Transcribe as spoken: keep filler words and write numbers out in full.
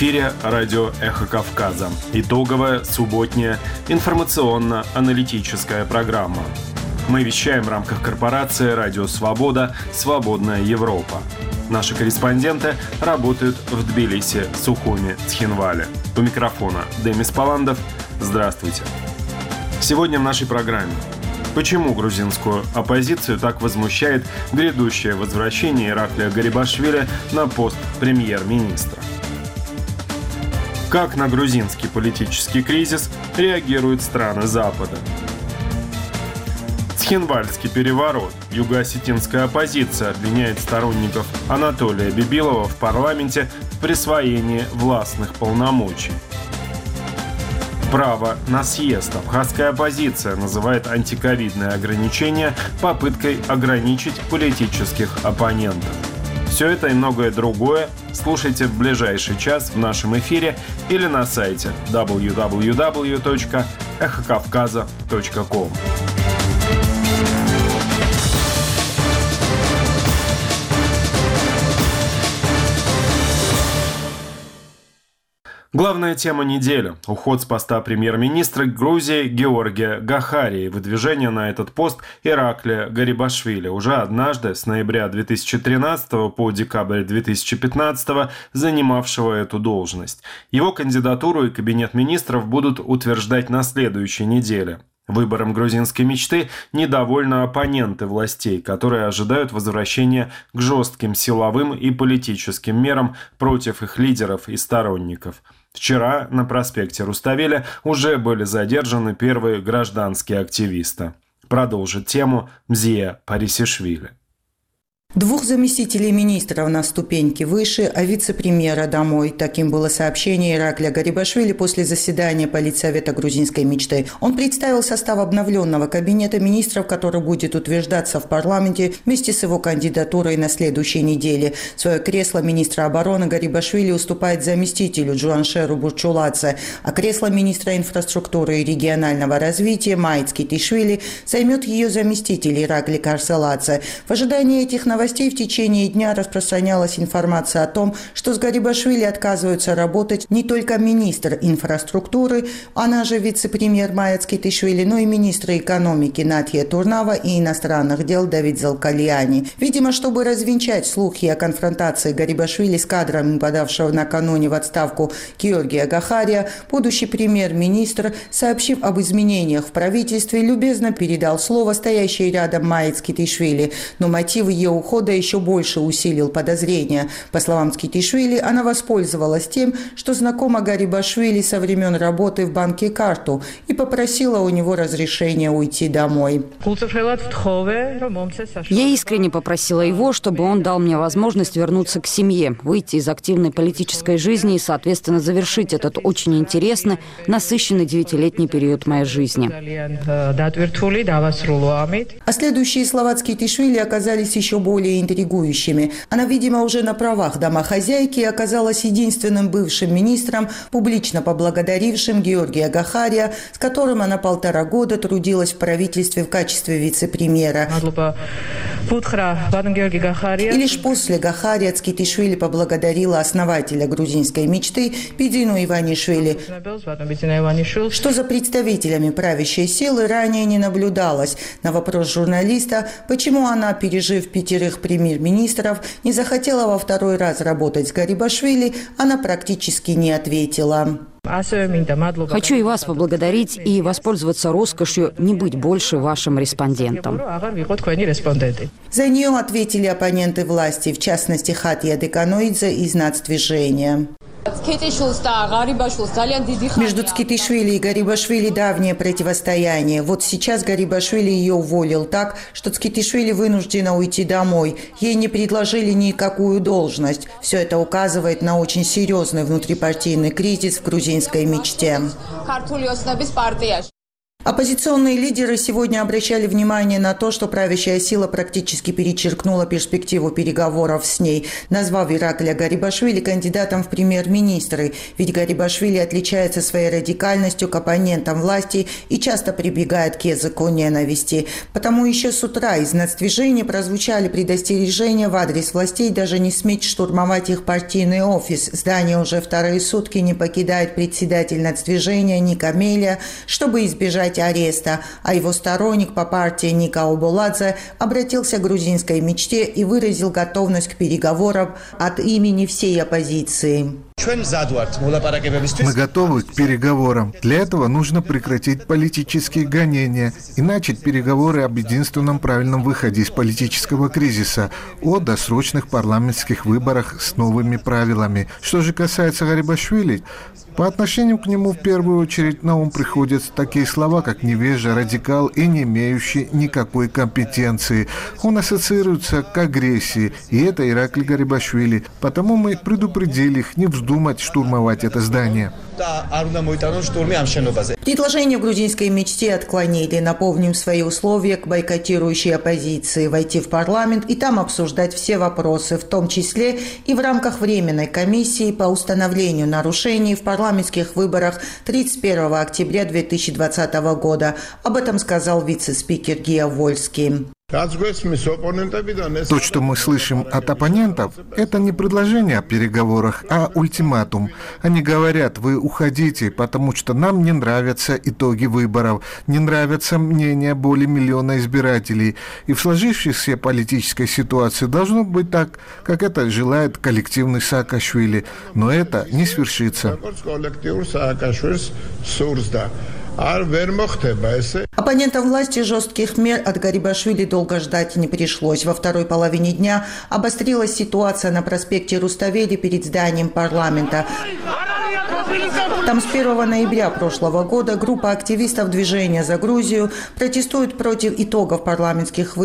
эфире радио «Эхо Кавказа». Итоговая субботняя информационно-аналитическая программа. Мы вещаем в рамках корпорации «Радио Свобода. Свободная Европа». Наши корреспонденты работают в Тбилиси, Сухуми, Цхинвале. У микрофона Демис Паландов. Здравствуйте. Сегодня в нашей программе. Почему грузинскую оппозицию так возмущает грядущее возвращение Ираклия Гарибашвили на пост премьер-министра? Как на грузинский политический кризис реагируют страны Запада? Цхинвальский переворот. Юго-осетинская оппозиция обвиняет сторонников Анатолия Бибилова в парламенте в присвоении властных полномочий. Право на съезд. Абхазская оппозиция называет антиковидные ограничения попыткой ограничить политических оппонентов. Все это и многое другое слушайте в ближайший час в нашем эфире или на сайте дабл ю дабл ю дабл ю точка эхо кавказа точка ком. Главная тема недели – уход с поста премьер-министра Грузии Георгия Гахарии, выдвижение на этот пост Ираклия Гарибашвили, уже однажды с ноября две тысячи тринадцатого по декабрь две тысячи пятнадцатого занимавшего эту должность. Его кандидатуру и кабинет министров будут утверждать на следующей неделе. Выбором грузинской мечты недовольны оппоненты властей, которые ожидают возвращения к жестким силовым и политическим мерам против их лидеров и сторонников. Вчера на проспекте Руставеля уже были задержаны первые гражданские активисты. Продолжит тему Мзия Парисишвили. Двух заместителей министров на ступеньке выше, а вице-премьера домой. Таким было сообщение Ираклия Гарибашвили после заседания Политсовета грузинской мечты. Он представил состав обновленного кабинета министров, который будет утверждаться в парламенте вместе с его кандидатурой на следующей неделе. Свое кресло министра обороны Гарибашвили уступает заместителю Джуаншеру Бурчуладзе, а кресло министра инфраструктуры и регионального развития Маец Китишвили займет ее заместитель Ираклий Карселадзе. В ожидании этих новостей в течение дня распространялась информация о том, что с Гарибашвили отказываются работать не только министр инфраструктуры, она же вице-премьер Маец Китишвили, но и министры экономики Натья Турнава и иностранных дел Давид Залкальяни. Видимо, чтобы развенчать слухи о конфронтации Гарибашвили с кадрами, подавшего накануне в отставку Георгия Гахария, будущий премьер-министр, сообщив об изменениях в правительстве, любезно передал слово стоящей рядом Маец Китишвили, но мотивы ее ухода еще больше усилил подозрения. По словам Китишвили, она воспользовалась тем, что знакома Гарибашвили со времен работы в банке «Карту» и попросила у него разрешения уйти домой. Я искренне попросила его, чтобы он дал мне возможность вернуться к семье, выйти из активной политической жизни и, соответственно, завершить этот очень интересный, насыщенный девятилетний период моей жизни. А следующие слова Китишвили оказались еще более интригующими. Она, видимо, уже на правах домохозяйки оказалась единственным бывшим министром, публично поблагодарившим Георгия Гахария, с которым она полтора года трудилась в правительстве в качестве вице-премьера. И лишь после Гахария Китишвили поблагодарила основателя грузинской мечты Бидину Иванишвили, что за представителями правящей силы ранее не наблюдалось. На вопрос журналиста, почему она, пережив пятерых премьер-министров, не захотела во второй раз работать с Гарибашвили, она практически не ответила. Хочу и вас поблагодарить и воспользоваться роскошью не быть больше вашим респондентом. За нее ответили оппоненты власти, в частности Хатия Деканоидзе из нацдвижения. Между Китишвили и Гарибашвили давнее противостояние. Вот сейчас Гарибашвили ее уволил так, что Китишвили вынуждена уйти домой. Ей не предложили никакую должность. Все это указывает на очень серьезный внутрипартийный кризис в грузинской мечте. Оппозиционные лидеры сегодня обращали внимание на то, что правящая сила практически перечеркнула перспективу переговоров с ней, назвав Иракля Гарибашвили кандидатом в премьер-министры. Ведь Гарибашвили отличается своей радикальностью к оппонентам власти и часто прибегает к языку ненависти. Потому еще с утра из нацдвижения прозвучали предостережения в адрес властей даже не сметь штурмовать их партийный офис. Здание уже вторые сутки не покидает председатель нацдвижения Ника Меля, чтобы избежать ареста, а его сторонник по партии Ника Оболадзе обратился к грузинской мечте и выразил готовность к переговорам от имени всей оппозиции. Мы готовы к переговорам. Для этого нужно прекратить политические гонения и начать переговоры об единственном правильном выходе из политического кризиса, о досрочных парламентских выборах с новыми правилами. Что же касается Гарибашвили, по отношению к нему в первую очередь на ум приходят такие слова, как невежа, радикал и не имеющий никакой компетенции. Он ассоциируется к агрессии, и это Иракль Гарибашвили. Потому мы предупредили их не вздумать штурмовать это здание. Предложение в грузинской мечте отклонили. Напомним свои условия к бойкотирующей оппозиции: войти в парламент и там обсуждать все вопросы, в том числе и в рамках Временной комиссии по установлению нарушений в парламентских выборах тридцать первого октября две тысячи двадцатого года. Об этом сказал вице-спикер Гия Вольский. То, что мы слышим от оппонентов, это не предложение о переговорах, а ультиматум. Они говорят: вы уходите, потому что нам не нравятся итоги выборов, не нравятся мнения более миллиона избирателей. И в сложившейся политической ситуации должно быть так, как это желает коллективный Саакашвили. Но это не свершится. Оппонентам власти жестких мер от Гарибашвили долго ждать не пришлось. Во второй половине дня обострилась ситуация на проспекте Руставели перед зданием парламента. Там с первого ноября прошлого года группа активистов движения «За Грузию» протестует против итогов парламентских выборов